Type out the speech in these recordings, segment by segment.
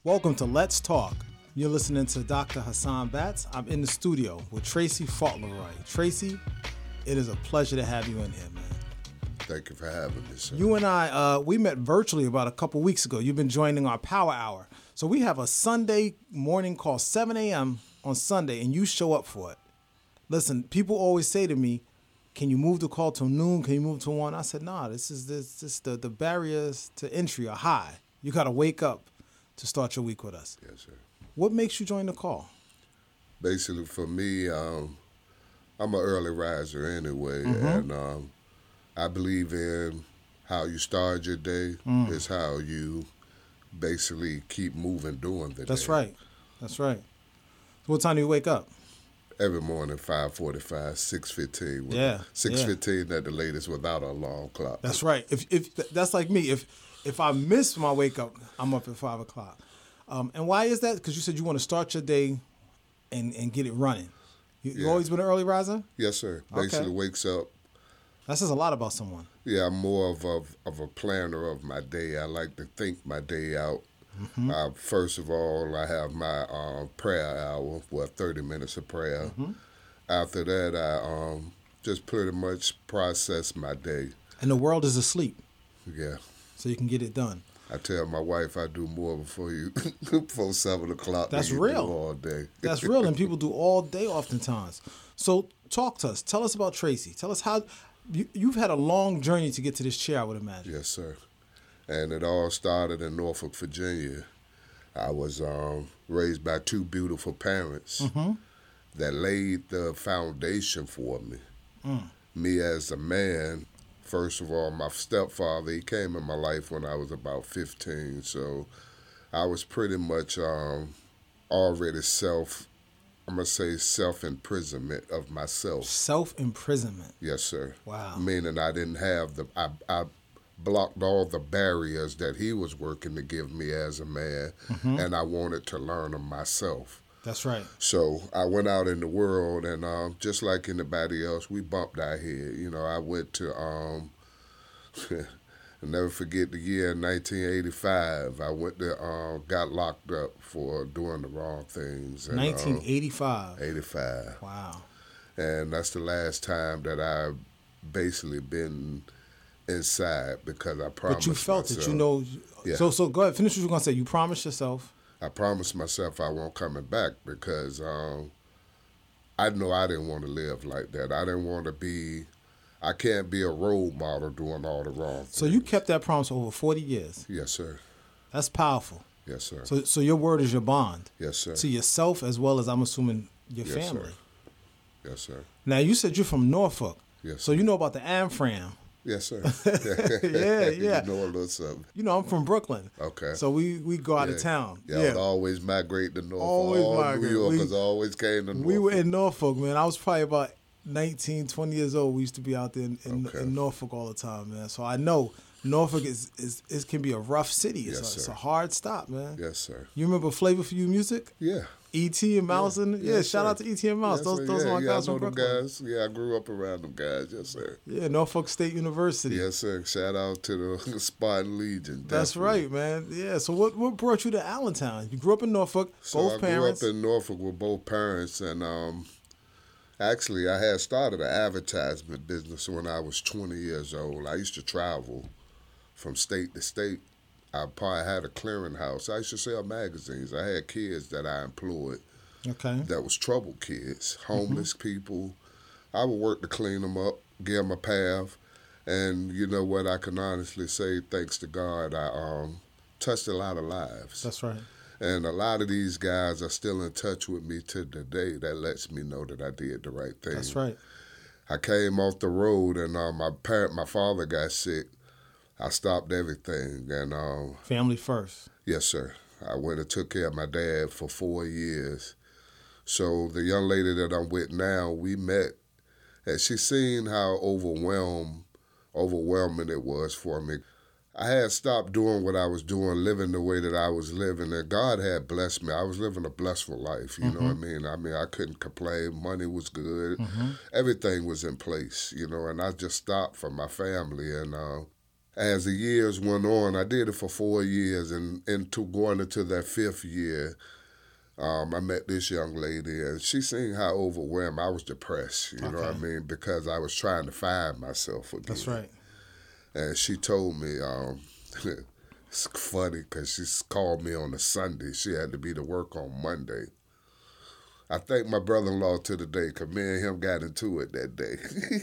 Welcome to Let's Talk. You're listening to Dr. Hassan Batts. I'm in the studio with Tracy Fauntleroy. Tracy, it is a pleasure to have you in here, man. Thank you for having me, sir. You and I, we met virtually about a couple weeks ago. You've been joining our Power Hour. So we have a Sunday morning call, 7 a.m. on Sunday, and you show up for it. Listen, people always say to me, can you move the call till noon? Can you move to 1? I said, nah, this the barriers to entry are high. You got to wake up to start your week with us. Yes, sir. What makes you join the call? Basically, for me, I'm an early riser anyway, and I believe in how you start your day is how you basically keep moving during the day. That's right. That's right. So what time do you wake up? Every morning, 5:45, 6:15. Yeah. 6:15 at the latest without an alarm clock. That's right. If that's like me. If I miss my wake up, I'm up at 5 o'clock. And why is that? Because you said you want to start your day and get it running. You always been an early riser? Yes, sir. Basically wakes up. That says a lot about someone. Yeah, I'm more of a planner of my day. I like to think my day out. First of all, I have my prayer hour, 30 minutes of prayer. After that, I just pretty much process my day. And the world is asleep. Yeah. So you can get it done. I tell my wife I do more before 7 o'clock. That's than you real. do all day. That's real, and people do all day oftentimes. So talk to us. Tell us about Tracy. Tell us how you've had a long journey to get to this chair, I would imagine. Yes, sir. And it all started in Norfolk, Virginia. I was raised by two beautiful parents that laid the foundation for me. Me as a man. First of all, my stepfather, he came in my life when I was about 15, so I was pretty much already self-imprisonment of myself. Self-imprisonment? Yes, sir. Wow. Meaning I didn't have I blocked all the barriers that he was working to give me as a man, and I wanted to learn them myself. That's right. So I went out in the world, and just like anybody else, we bumped our head. You know, I went to, I'll never forget the year 1985. I went to, got locked up for doing the wrong things. And, 1985. 85. Wow. And that's the last time that I've basically been inside because I promised But you felt myself, it, you know. Yeah. So go ahead, finish what you're going to say. You promised yourself. I promised myself I won't coming back because I know I didn't want to live like that. I didn't want to be, I can't be a role model doing all the wrong things. So you kept that promise over 40 years. Yes, sir. That's powerful. Yes, sir. So your word is your bond. Yes, sir. To yourself as well as, I'm assuming, your Yes, family. sir. Yes, sir. Now, you said you're from Norfolk. Yes, So sir. you know about the Amfram. Yes, sir. Yeah. You know a little something. You know, I'm from Brooklyn. Okay. So we go out of town. Yeah, I would always migrate to Norfolk. Always All migrate. New Yorkers always came to Norfolk. We were in Norfolk, man. I was probably about 19, 20 years old. We used to be out there in Norfolk all the time, man. So I know Norfolk is can be a rough city. It's a hard stop, man. Yes, sir. You remember Flavor for You music? Yeah. E.T. and Mouse? Yes, shout sir. out to E.T. and Mouse. Yes, those are my guys I from know them Brooklyn. guys. Yeah, I grew up around them guys. Yes, sir. Yeah, Norfolk State University. Yes, sir. Shout out to the Spartan Legion. That's definitely. right, man. Yeah. So what brought you to Allentown? You grew up in Norfolk. Both parents. I grew up in Norfolk with both parents, and actually, I had started an advertisement business when I was 20 years old. I used to travel from state to state. I probably had a clearinghouse. I used to sell magazines. I had kids that I employed. Okay. That was troubled kids, homeless people. I would work to clean them up, give them a path, and you know what? I can honestly say, thanks to God, I touched a lot of lives. That's right. And a lot of these guys are still in touch with me to today. That lets me know that I did the right thing. That's right. I came off the road, and my father got sick. I stopped everything, and Family first. Yes, sir. I went and took care of my dad for 4 years. So the young lady that I'm with now, we met, and she seen how overwhelming it was for me. I had stopped doing what I was doing, living the way that I was living, and God had blessed me. I was living a blissful life, you know what I mean? I couldn't complain. Money was good. Everything was in place, you know, and I just stopped for my family, and As the years went on, I did it for 4 years, and into going into that 5th year, I met this young lady, and she seen how overwhelmed I was, depressed. You know what I mean? Because I was trying to find myself again. That's right. And she told me, it's funny because she called me on a Sunday. She had to be to work on Monday. I thank my brother-in-law to the day, because me and him got into it that day.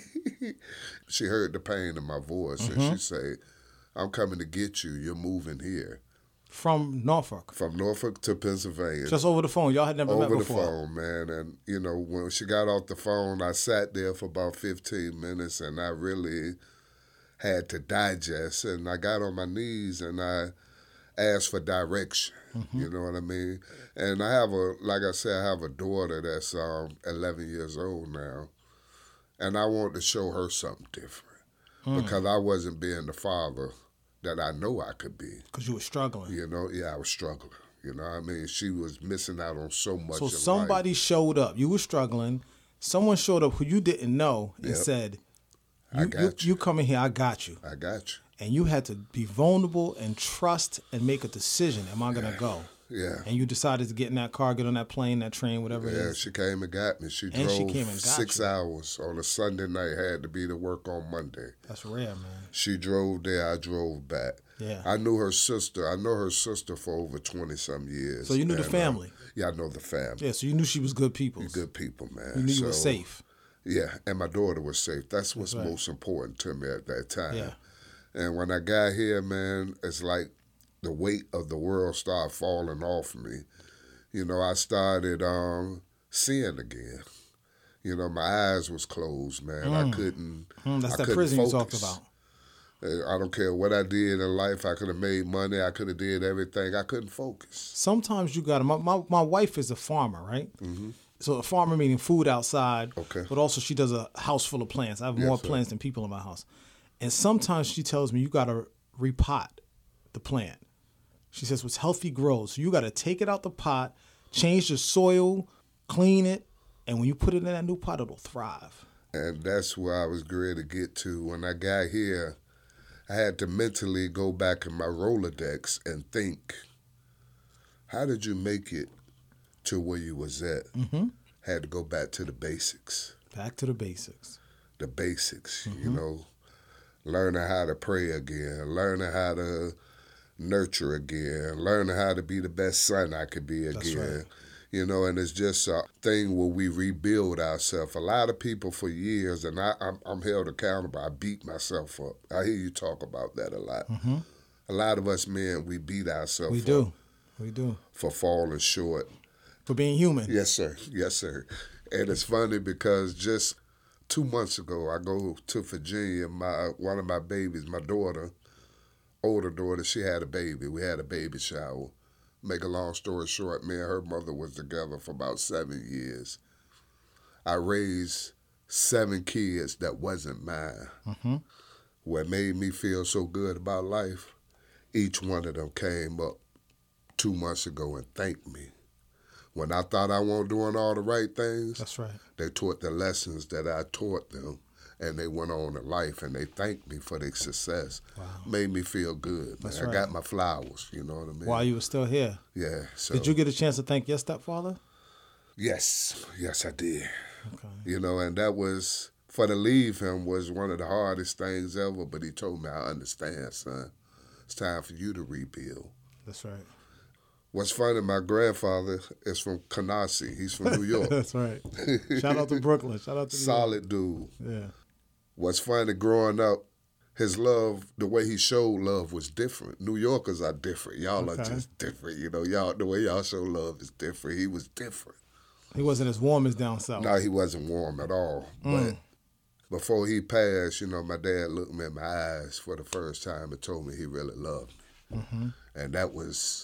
She heard the pain in my voice, and she said, I'm coming to get you. You're moving here. From Norfolk? From Norfolk to Pennsylvania. Just over the phone? Y'all had never met before? Over the phone, man. And, you know, when she got off the phone, I sat there for about 15 minutes, and I really had to digest. And I got on my knees, and I asked for direction. You know what I mean? And I have like I said, I have a daughter that's 11 years old now. And I want to show her something different. Because I wasn't being the father that I know I could be. Because you were struggling. You know, yeah, I was struggling. You know what I mean? She was missing out on so much. So somebody showed up. You were struggling. Someone showed up who you didn't know and said, I got you. You come in here, I got you. I got you. And you had to be vulnerable and trust and make a decision. Am I going to go? Yeah. And you decided to get in that car, get on that plane, that train, whatever it is. Yeah, she came and got me. She And drove she came and got 6 you. hours on a Sunday night, had to be to work on Monday. That's rare, man. She drove there, I drove back. Yeah. I knew her sister. I know her sister for over 20-some years. So you knew the family? Yeah, I know the family. Yeah, so you knew she was good people. Good people, man. You knew you were safe. Yeah, and my daughter was safe. That's what's most important to me at that time. Yeah. And when I got here, man, it's like the weight of the world started falling off me. You know, I started seeing again. You know, my eyes was closed, man. I couldn't. That's I that couldn't prison you focus. talked about. I don't care what I did in life. I could have made money. I could have did everything. I couldn't focus. Sometimes you got to. My wife is a farmer, right? Mm-hmm. So a farmer meaning food outside. Okay. But also she does a house full of plants. I have more plants than people in my house. And sometimes she tells me you got to repot the plant. She says what's healthy grows. So you got to take it out the pot, change the soil, clean it, and when you put it in that new pot, it'll thrive. And that's where I was great to get to. When I got here, I had to mentally go back in my Rolodex and think, how did you make it to where you was at? Mm-hmm. Had to go back to the basics. Back to the basics. The basics, you know, learning how to pray again, learning how to nurture again, learning how to be the best son I could be again. That's right. You know, and it's just a thing where we rebuild ourselves. A lot of people for years, and I'm held accountable, I beat myself up. I hear you talk about that a lot. Mm-hmm. A lot of us men, we beat ourselves up. We do. For falling short. For being human. Yes, sir. Yes, sir. And it's funny because just 2 months ago, I go to Virginia. One of my babies, my daughter, older daughter, she had a baby. We had a baby shower. Make a long story short, me and her mother was together for about 7 years. I raised 7 kids that wasn't mine. Mm-hmm. What made me feel so good about life, each one of them came up 2 months ago and thanked me. When I thought I wasn't doing all the right things, that's right. They taught the lessons that I taught them, and they went on in life, and they thanked me for their success. Wow. Made me feel good. That's man. Right. I got my flowers, you know what I mean? While you were still here. Yeah. So. Did you get a chance to thank your stepfather? Yes. Yes, I did. Okay. You know, and that was, for to leave him was one of the hardest things ever, but he told me, I understand, son. It's time for you to rebuild. That's right. What's funny, my grandfather is from Canarsie. He's from New York. That's right. Shout out to Brooklyn. Shout out to New Solid dude. Yeah. What's funny, growing up, his love, the way he showed love was different. New Yorkers are different. Y'all are just different. You know, the way y'all show love is different. He was different. He wasn't as warm as down south. No, he wasn't warm at all. But before he passed, you know, my dad looked me in my eyes for the first time and told me he really loved me. Mm-hmm. And that was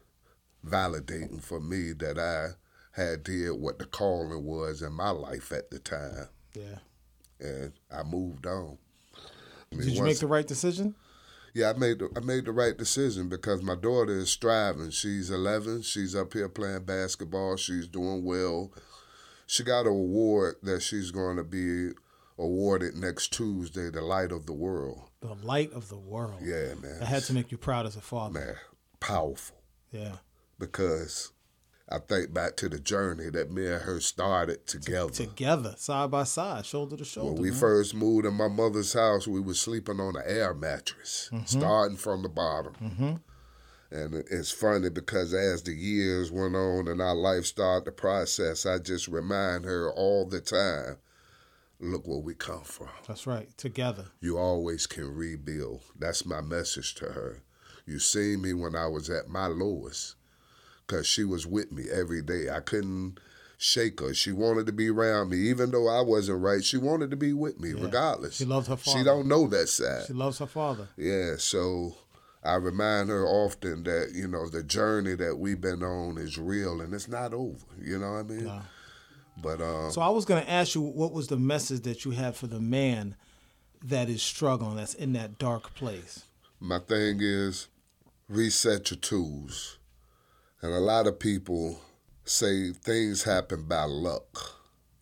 validating for me that I had did what the calling was in my life at the time. Yeah. And I moved on. Did you make the right decision? Yeah, I made the right decision because my daughter is striving. She's 11. She's up here playing basketball. She's doing well. She got an award that she's going to be awarded next Tuesday the Light of the World. The Light of the World. Yeah, man. That had to make you proud as a father. Man, powerful. Yeah. Because I think back to the journey that me and her started together. Together, side by side, shoulder to shoulder. When we first moved in my mother's house, we were sleeping on an air mattress, starting from the bottom. And it's funny because as the years went on and our life started to process, I just remind her all the time, look where we come from. That's right, together. You always can rebuild. That's my message to her. You seen me when I was at my lowest, because she was with me every day. I couldn't shake her. She wanted to be around me. Even though I wasn't right, she wanted to be with me regardless. She loved her father. She don't know that side. She loves her father. Yeah, so I remind her often that, you know, the journey that we've been on is real and it's not over. You know what I mean? No. But So I was going to ask you, what was the message that you had for the man that is struggling, that's in that dark place? my thing is reset your tools. And a lot of people say things happen by luck.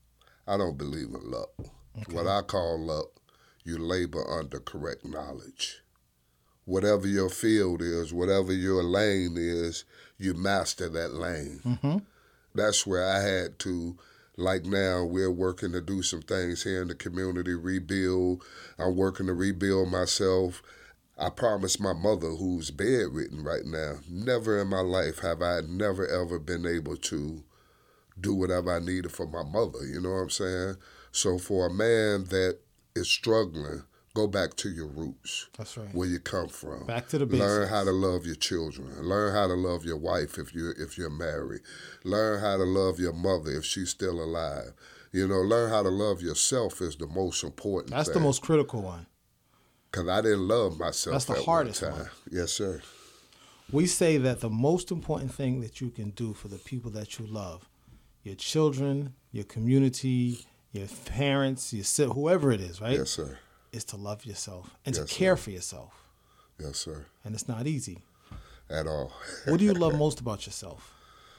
I don't believe in luck. Okay. What I call luck, you labor under correct knowledge. Whatever your field is, whatever your lane is, you master that lane. Mm-hmm. That's where I had to, like now, we're working to do some things here in the community, rebuild. I'm working to rebuild myself. I promised my mother, who's bedridden right now, never in my life have I never ever been able to do whatever I needed for my mother, you know what I'm saying? So for a man that is struggling, go back to your roots. That's right. Where you come from. Back to the basics. Learn how to love your children. Learn how to love your wife if you're married. Learn how to love your mother if she's still alive. You know, learn how to love yourself is the most important That's thing. the most critical one. Because I didn't love myself. That's the at hardest one time. one. Yes, sir. We say that the most important thing that you can do for the people that you love, your children, your community, your parents, whoever it is, right? Yes, sir. Is to love yourself and Yes, to care sir. for yourself. Yes, sir. And it's not easy. At all. What do you love most about yourself?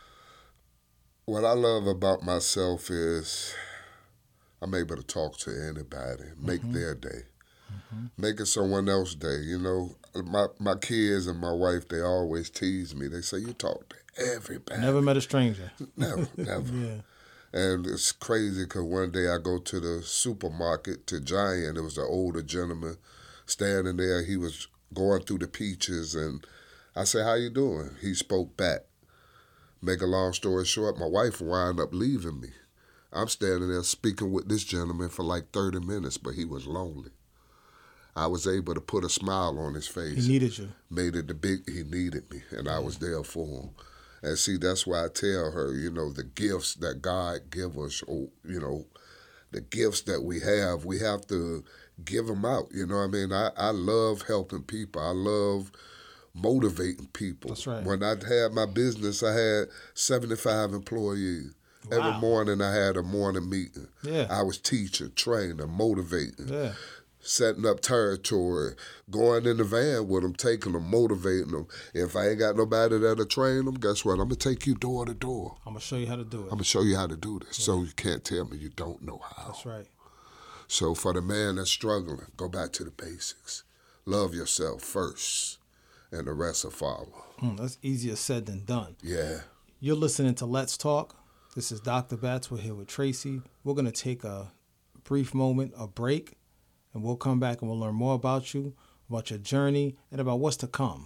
What I love about myself is I'm able to talk to anybody, make their day, make it someone else's day. You know, my kids and my wife, they always tease me. They say, you talk to everybody. Never met a stranger. Never, never. Yeah. And it's crazy because one day I go to the supermarket to Giant. There was an older gentleman standing there. He was going through the peaches, and I said, how you doing? He spoke back. Make a long story short, my wife wound up leaving me. I'm standing there speaking with this gentleman for like 30 minutes, but he was lonely. I was able to put a smile on his face. He needed you. Made it he needed me, and I was there for him. And see, that's why I tell her, you know, the gifts that God give us, or, you know, the gifts that we have to give them out. You know what I mean? I love helping people. I love motivating people. That's right. When I had my business, I had 75 employees. Wow. Every morning I had a morning meeting. Yeah. I was teaching, training, motivating. Yeah. Setting up territory, going in the van with them, taking them, motivating them. If I ain't got nobody that'll train them, guess what? I'm going to take you door to door. I'm going to show you how to do it. I'm going to show you how to do this. Yeah. So you can't tell me you don't know how. That's right. So for the man that's struggling, go back to the basics. Love yourself first, and the rest will follow. That's easier said than done. Yeah. You're listening to Let's Talk. This is Dr. Batts. We're here with Tracy. We're going to take a brief moment, a break. And we'll come back and we'll learn more about you, about your journey, and about what's to come.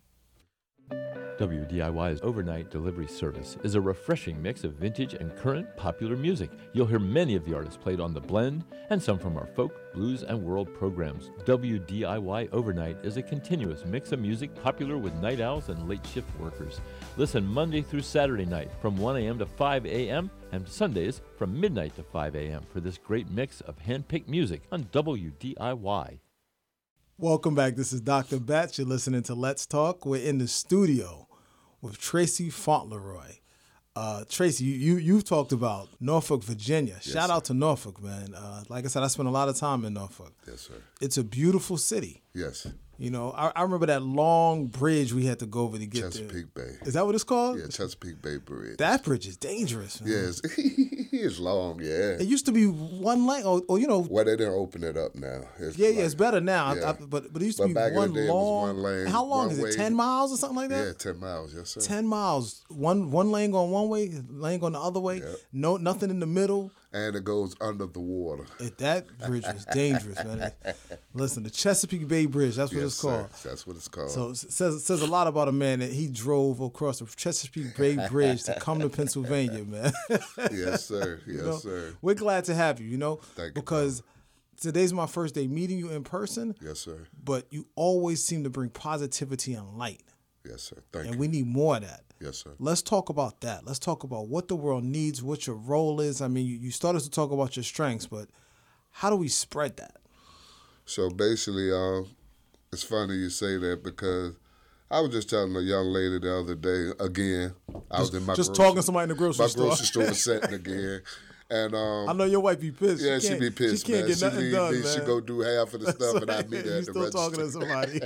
WDIY's overnight delivery service is a refreshing mix of vintage and current popular music. You'll hear many of the artists played on The Blend and some from our folk, blues, and world programs. WDIY Overnight is a continuous mix of music popular with night owls and late shift workers. Listen Monday through Saturday night from 1 a.m. to 5 a.m. and Sundays from midnight to 5 a.m. for this great mix of hand-picked music on WDIY. Welcome back. This is Dr. Batts. You're listening to Let's Talk. We're in the studio with Tracy Fauntleroy. Tracy, you've talked about Norfolk, Virginia. Yes, Shout out sir. to Norfolk, man. Like I said, I spent a lot of time in Norfolk. Yes, sir. It's a beautiful city. Yes. You know, I remember that long bridge we had to go over to get there. Chesapeake Bay. Is that what it's called? Yeah, Chesapeake Bay Bridge. That bridge is dangerous, man. Yes. It's long, yeah. It used to be one lane, or you know. Well, they didn't open it up now. It's better now. Yeah. But it used to be back one in the day, it long. was one lane. How long one is it? way. 10 miles or something like that? Yeah, 10 miles, yes, sir. 10 miles. One lane going one way, lane going the other way. Yep. No, nothing in the middle. And it goes under the water. That bridge was dangerous, man. Listen, the Chesapeake Bay Bridge, that's what Yes, it's called. sir. That's what it's called. So it says a lot about a man that he drove across the Chesapeake Bay Bridge to come to Pennsylvania, man. Yes, sir. Yes, You know? sir. We're glad to have you, Thank you, because today's my first day meeting you in person, Yes, sir. but you always seem to bring positivity and light, Yes, sir. Thank and you. we need more of that. Yes, sir. Let's talk about that. Let's talk about what the world needs, what your role is. I mean, you started to talk about your strengths, but how do we spread that? So basically, it's funny you say that because I was just telling a young lady the other day, again, I was in my talking to somebody in the grocery my store. grocery store setting again. And I know your wife be pissed. yeah, she be pissed, She can't man. get nothing leave done, me, man. She go do half of the stuff, and I meet her you at the still register. talking to somebody.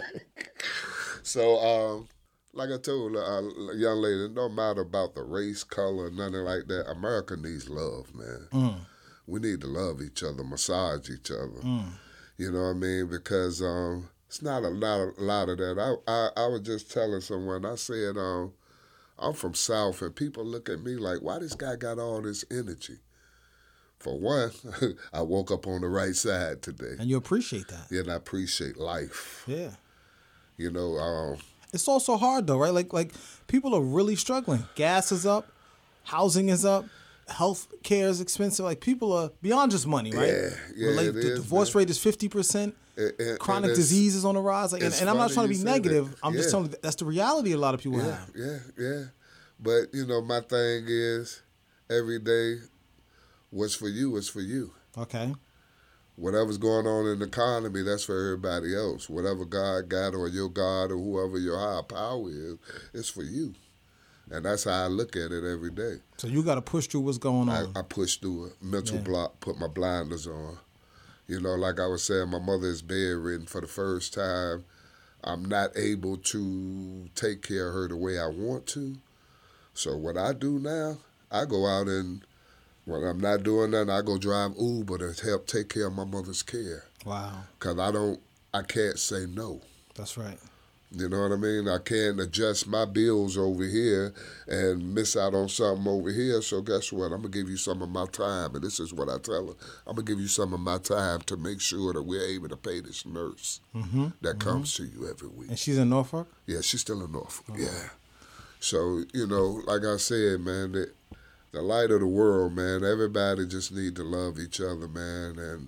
So, like I told a young lady, it don't matter about the race, color, nothing like that. America needs love, man. We need to love each other, massage each other. You know what I mean? Because it's not a lot of that. I was just telling someone, I said, I'm from South, and people look at me like, why this guy got all this energy? For one, I woke up on the right side today. And you appreciate that. Yeah, and I appreciate life. Yeah. You know, It's also hard though, right? Like people are really struggling. Gas is up, housing is up, health care is expensive. Like people are beyond just money, right? Yeah, Like, it the is, divorce rate is 50%. Chronic it's- disease is on the rise. Like, it's and I'm not funny trying to you be say negative. that. I'm just Yeah. telling you that's the reality a lot of people have. Yeah. But, you know, my thing is every day, what's for you is for you. Okay. Whatever's going on in the economy, that's for everybody else. Whatever God got or your God or whoever your higher power is, it's for you. And that's how I look at it every day. So you got to push through what's going on. I push through a mental Yeah. block, put my blinders on. You know, like I was saying, my mother is bedridden for the first time. I'm not able to take care of her the way I want to. So what I do now, I go out and when I'm not doing nothing, I go drive Uber to help take care of my mother's care. Wow. Because I can't say no. That's right. You know what I mean? I can't adjust my bills over here and miss out on something over here. So guess what? I'm going to give you some of my time. And this is what I tell her. I'm going to give you some of my time to make sure that we're able to pay this nurse that comes to you every week. And she's in Norfolk? Yeah, she's still in Norfolk. Yeah. So, you know, like I said, man, the light of the world, man, everybody just need to love each other, man. And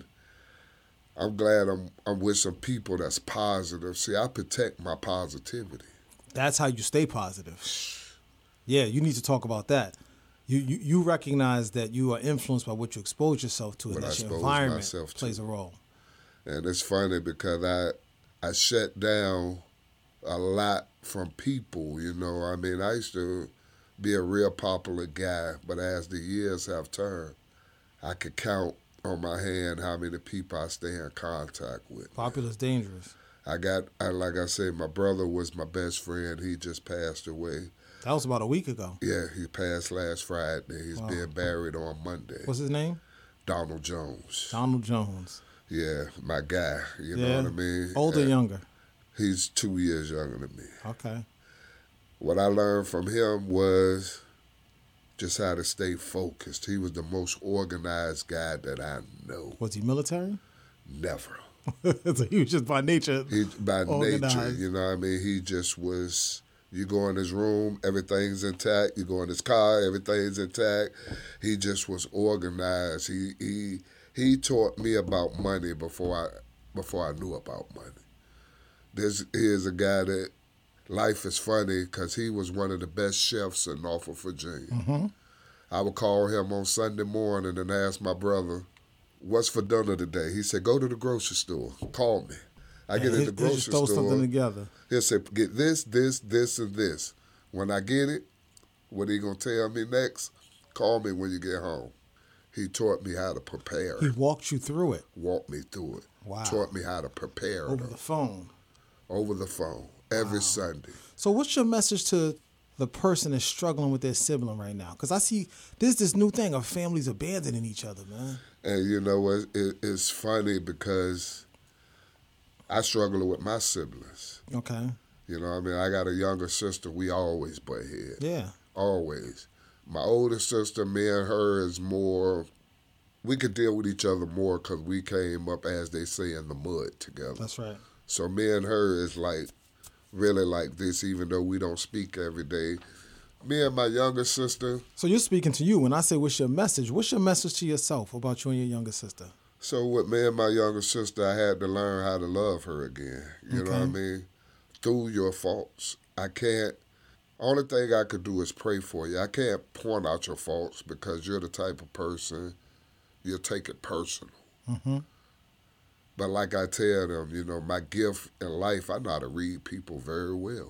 I'm glad I'm with some people that's positive. See, I protect my positivity. That's how you stay positive. Yeah, you need to talk about that. You recognize that you are influenced by what you expose yourself to, and What I that your expose environment myself to. plays a role. And it's funny because I shut down a lot from people, you know. I mean, I used to be a real popular guy, but as the years have turned, I could count on my hand how many people I stay in contact with. Popular is dangerous. Like I said, my brother was my best friend. He just passed away. That was about a week ago. Yeah, he passed last Friday. He's being buried on Monday. What's his name? Donald Jones. Donald Jones. Yeah, my guy. You know what I mean? Older, And younger? He's 2 years younger than me. Okay. What I learned from him was just how to stay focused. He was the most organized guy that I know. Was he military? Never. So he was just by nature By nature, organized. you know what I mean? He just was, you go in his room, everything's intact. You go in his car, everything's intact. He just was organized. He taught me about money before I knew about money. Here's a guy that life is funny because he was one of the best chefs in Norfolk, Virginia. Mm-hmm. I would call him on Sunday morning and ask my brother, what's for dinner today? He said, go to the grocery store. Call me. I get in the grocery just throw store. something together. He'll say, get this, and this. When I get it, what he going to tell me next? Call me when you get home. He taught me how to prepare. He walked you through it. Walked me through it. Wow. Taught me how to prepare. Over the phone. Over the phone. Every Sunday. So what's your message to the person that's struggling with their sibling right now? Because I see there's this new thing of families abandoning each other, man. And you know what? It's funny because I struggle with my siblings. Okay. You know what I mean? I got a younger sister. We always butt heads. Yeah. Always. My older sister, me and her is more, we could deal with each other more because we came up, as they say, in the mud together. That's right. So me and her is like, really like this, even though we don't speak every day. Me and my younger sister. So you're speaking to you. When I say what's your message to yourself about you and your younger sister? So with me and my younger sister, I had to learn how to love her again. You know what I mean? Through your faults. I can't, only thing I could do is pray for you. I can't point out your faults because you're the type of person, you'll take it personal. Mm-hmm. But like I tell them, you know, my gift in life, I know how to read people very well.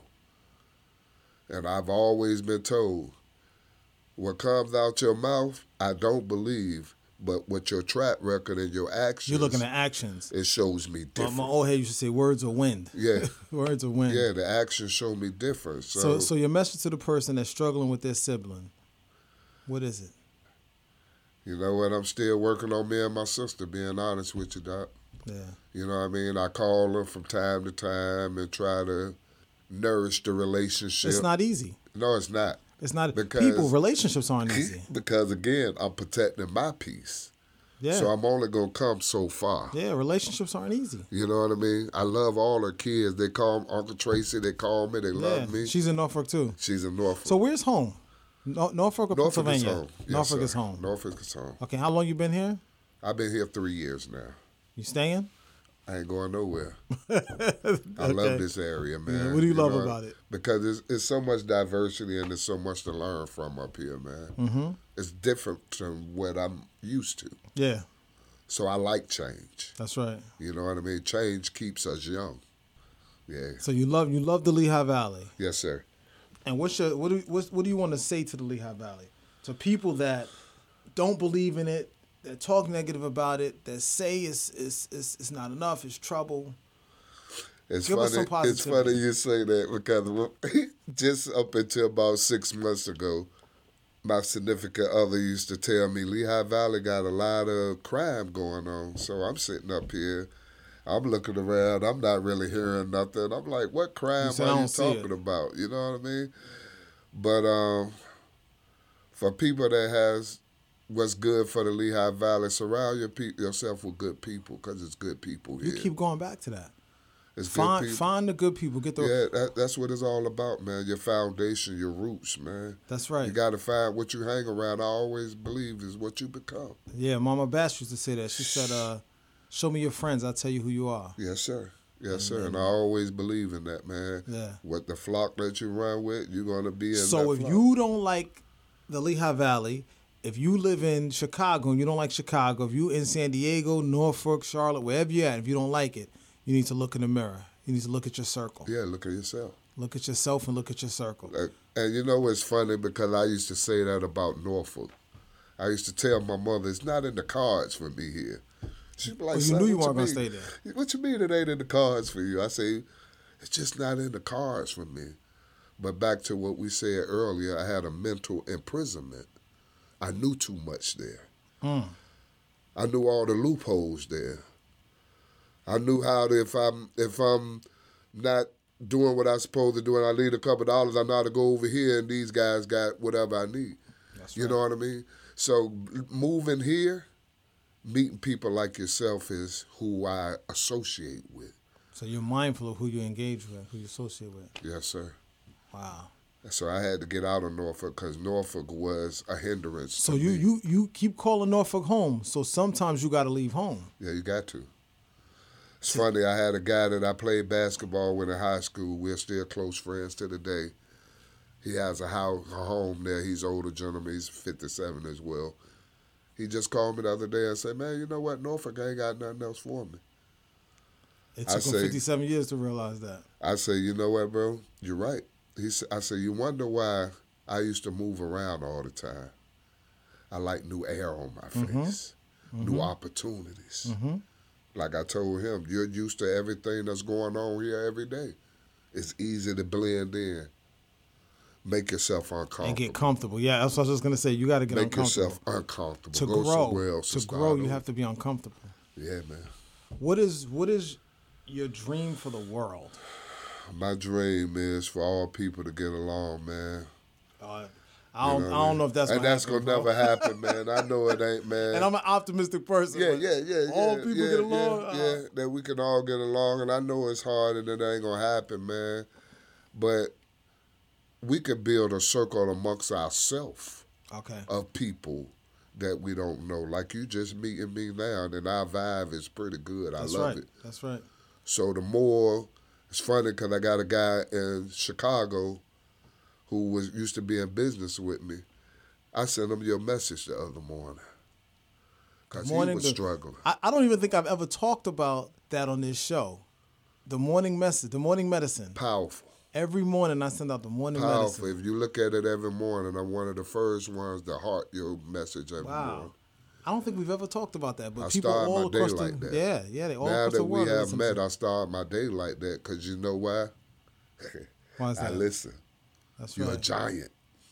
And I've always been told, what comes out your mouth, I don't believe, but with your track record and your actions. You're looking at actions. It shows me different. My old head used to say words of wind. Yeah. Words of wind. Yeah, the actions show me different. So your message to the person that's struggling with their sibling, what is it? You know what? I'm still working on me and my sister, being honest with you, Doc. Yeah. You know what I mean? I call her from time to time and try to nourish the relationship. It's not easy. No, it's not. It's not. Because Relationships aren't easy. Because, again, I'm protecting my peace. Yeah. So I'm only going to come so far. Yeah, relationships aren't easy. You know what I mean? I love all her kids. They call me Uncle Tracy. They call me. They love me. She's in Norfolk, too. She's in Norfolk. So where's home? Norfolk or Pennsylvania? Is home. Norfolk Yes, is home. Norfolk is home. Okay, how long you been here? I've been here 3 years now. You staying? I ain't going nowhere. I love this area, man. Yeah, what do you love about it? Because it's so much diversity and there's so much to learn from up here, man. Mm-hmm. It's different from what I'm used to. Yeah. So I like change. That's right. You know what I mean? Change keeps us young. Yeah. So you love the Lehigh Valley. Yes, sir. And what do you want to say to the Lehigh Valley? To people that don't believe in it, that talk negative about it, that say it's not enough, it's trouble. It's Give us some funny. It's positivity. funny you say that because just up until about 6 months ago, my significant other used to tell me Lehigh Valley got a lot of crime going on. So I'm sitting up here, I'm looking around, I'm not really hearing nothing. I'm like, what crime are you talking about? You know what I mean? But for people that has what's good for the Lehigh Valley, surround yourself with good people because it's good people here. You keep going back to that. It's good people. Find the good people. That's what it's all about, man. Your foundation, your roots, man. That's right. You got to find what you hang around. I always believe is what you become. Yeah, Mama Bass used to say that. She said, show me your friends, I'll tell you who you are. Yes, sir. Yes, sir. And I always believe in that, man. Yeah. What the flock that you run with, you're going to be in that So if flock. you don't like the Lehigh Valley, if you live in Chicago and you don't like Chicago, if you in San Diego, Norfolk, Charlotte, wherever you're at, if you don't like it, you need to look in the mirror. You need to look at your circle. Yeah, look at yourself. Look at yourself and look at your circle. And you know what's funny? Because I used to say that about Norfolk. I used to tell my mother, it's not in the cards for me here. She'd be like, you knew you weren't going to stay there. What you mean it ain't in the cards for you? I say, it's just not in the cards for me. But back to what we said earlier, I had a mental imprisonment. I knew too much there. I knew all the loopholes there. I knew how to, if I'm not doing what I'm supposed to do and I need a couple of dollars, I know how to go over here and these guys got whatever I need. That's you right. know what I mean? So moving here, meeting people like yourself is who I associate with. So you're mindful of who you engage with, who you associate with. Yes, sir. Wow. So I had to get out of Norfolk because Norfolk was a hindrance. So to me. you keep calling Norfolk home. So sometimes you got to leave home. Yeah, you got to. It's funny, I had a guy that I played basketball with in high school. We're still close friends to the day. He has a home there. He's an older gentleman. He's 57 as well. He just called me the other day and said, man, you know what? Norfolk ain't got nothing else for me. It took him 57 years to realize that. I say, you know what, bro? You're right. I said, you wonder why I used to move around all the time. I like new air on my face, new opportunities. Like I told him, you're used to everything that's going on here every day. It's easy to blend in. make yourself uncomfortable. And get comfortable. Yeah, that's what I was just gonna say. You got to get make uncomfortable. yourself uncomfortable. To Go grow, somewhere else to grow, you have to be uncomfortable. Yeah, man. What is your dream for the world? My dream is for all people to get along, man. I don't know if that's and gonna that's happen, gonna bro. never happen, man. I know it ain't, man. And I'm an optimistic person. Yeah, but yeah. all people get along. Yeah, that we can all get along, and I know it's hard and it ain't gonna happen, man. But we could build a circle amongst ourselves of people that we don't know. Like you just meeting me now, and our vibe is pretty good. I love it. That's right. So the more, it's funny because I got a guy in Chicago who used to be in business with me. I sent him your message the other morning because he was struggling. I don't even think I've ever talked about that on this show. The morning message, the morning medicine. Powerful. Every morning I send out the morning medicine. Powerful. If you look at it every morning, I'm one of the first ones to heart your message every morning. I don't think we've ever talked about that, but I people start all my day across like the that. they all now across the that world. we have met, I start my day like that because you know why? Why is that? I listen. That's You're right. a giant.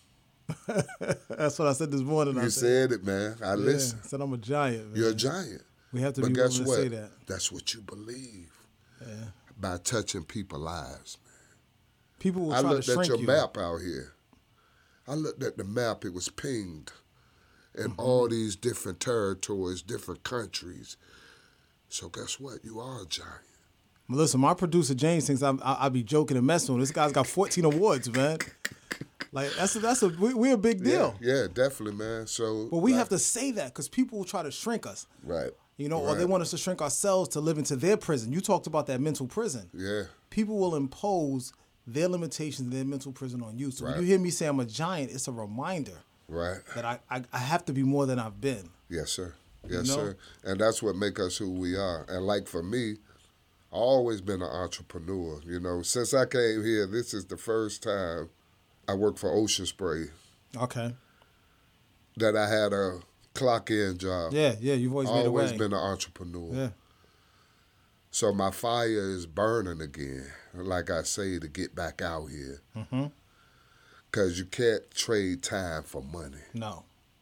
That's what I said this morning. You said it, man. I listen. I said I'm a giant, man. You're a giant. We have to But be guess willing to what? say that. That's what you believe. Yeah. By touching people's lives, man. People will I try to looked at shrink your you. map out here. I looked at the map. It was pinged in all these different territories, different countries. So guess what? You are a giant. Listen, my producer James thinks I be joking and messing with him. This guy's got 14 awards, man. Like we're a big deal. Yeah, definitely, man. So, But we have to say that because people will try to shrink us. Right. Or they want us to shrink ourselves to live into their prison. You talked about that mental prison. Yeah. People will impose their limitations, their mental prison on you. So when you hear me say I'm a giant, it's a reminder that I have to be more than I've been. Yes, sir. Yes, sir. And that's what makes us who we are. And like for me, I've always been an entrepreneur. Since I came here, this is the first time I worked for Ocean Spray. Okay. That I had a clock-in job. Yeah, you've always made a way. Always been an entrepreneur. Yeah. So my fire is burning again, like I say, to get back out here. Mm-hmm. Because you can't trade time for money. No.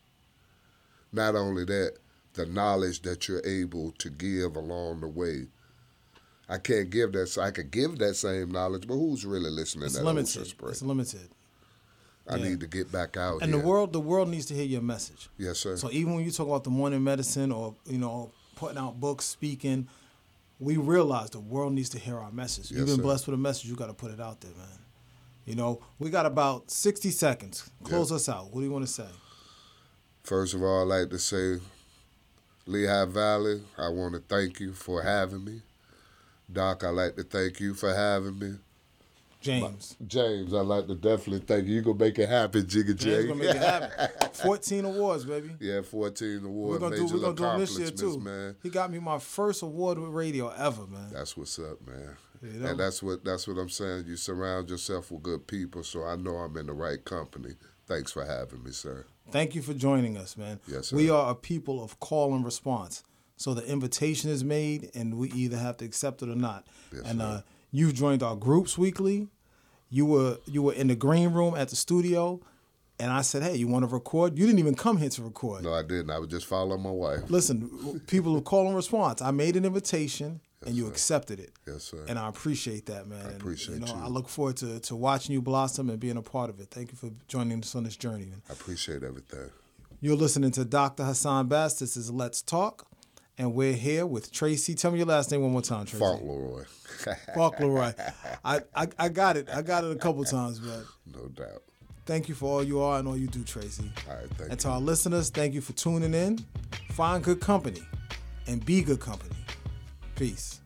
Not only that, the knowledge that you're able to give along the way. I can't give that. So I could give that same knowledge, but who's really listening to that Ocean Spray? It's limited. I need to get back out and here. And the world needs to hear your message. Yes, sir. So even when you talk about the morning medicine or, putting out books, speaking, we realize the world needs to hear our message. Yes, You've been sir. blessed with a message. You got to put it out there, man. We got about 60 seconds. Close us out. What do you want to say? First of all, I'd like to say, Lehigh Valley, I want to thank you for having me. Doc, I'd like to thank you for having me. James, I'd like to definitely thank you. You going to make it happen, Jigga J. James going to make it happen. 14 awards, baby. Yeah, 14 awards. We're going to do him this year, too. Man. He got me my first award with radio ever, man. That's what's up, man. And that's what I'm saying. You surround yourself with good people, so I know I'm in the right company. Thanks for having me, sir. Thank you for joining us, man. Yes, sir. We are a people of call and response. So the invitation is made, and we either have to accept it or not. Yes, and you've joined our groups weekly. You were in the green room at the studio, and I said, hey, you want to record? You didn't even come here to record. No, I didn't. I was just following my wife. Listen, people of call and response. I made an invitation, and you accepted it. Yes, sir. And I appreciate that, man. I appreciate you. I look forward to watching you blossom and being a part of it. Thank you for joining us on this journey, man. I appreciate everything. You're listening to Dr. Hassan Bass. This is Let's Talk. And we're here with Tracy. Tell me your last name one more time, Tracy. Fauntleroy. Fauntleroy. I got it. I got it a couple times, but No doubt. thank you for all you are and all you do, Tracy. All right, thank And you. to our listeners, thank you for tuning in. Find good company and be good company. Peace.